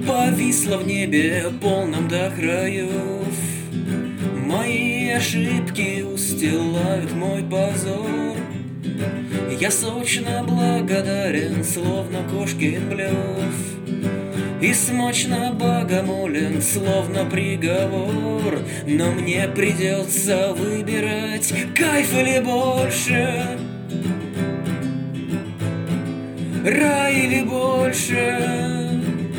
Повисла в небе, полном до краев. Мои ошибки устилают мой позор. Я сочно благодарен, словно кошкин блюв, и смачно богомолен, словно приговор. Но мне придется выбирать, кайф или больше, рай или больше,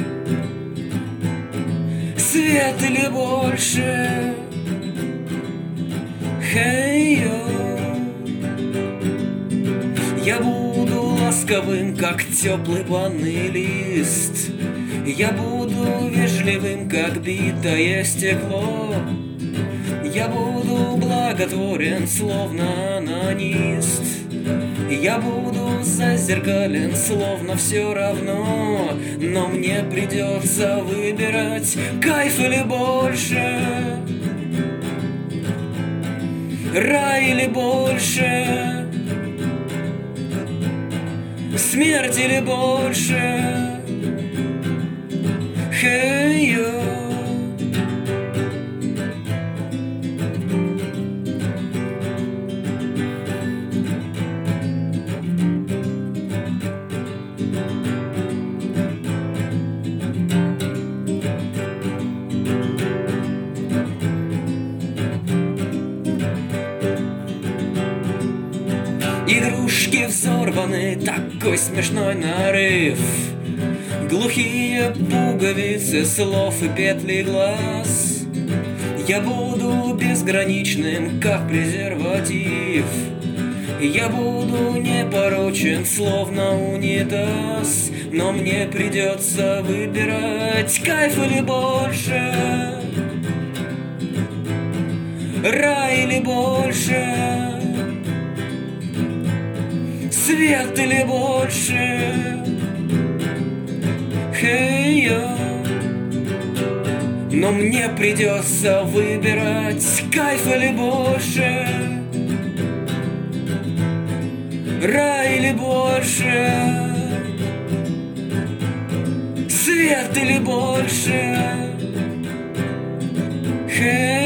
свет или больше. Хей-йо. Я буду ласковым, как теплый банный лист. Я буду вежливым, как битое стекло. Я буду благотворен, словно анонист. Я буду зазеркален, словно все равно. Но мне придется выбирать, кайф или больше, рай или больше, смерть или больше. Хей-йо. Игрушки взорваны, такой смешной нарыв. Глухие пуговицы слов и петли глаз. Я буду безграничным, как презерватив. Я буду непорочен, словно унитаз. Но мне придется выбирать, кайф или больше, рай или больше, свет или больше. Хей-йо. Но мне придется выбирать, кайф или больше, рай или больше, свет или больше. Хей-йо.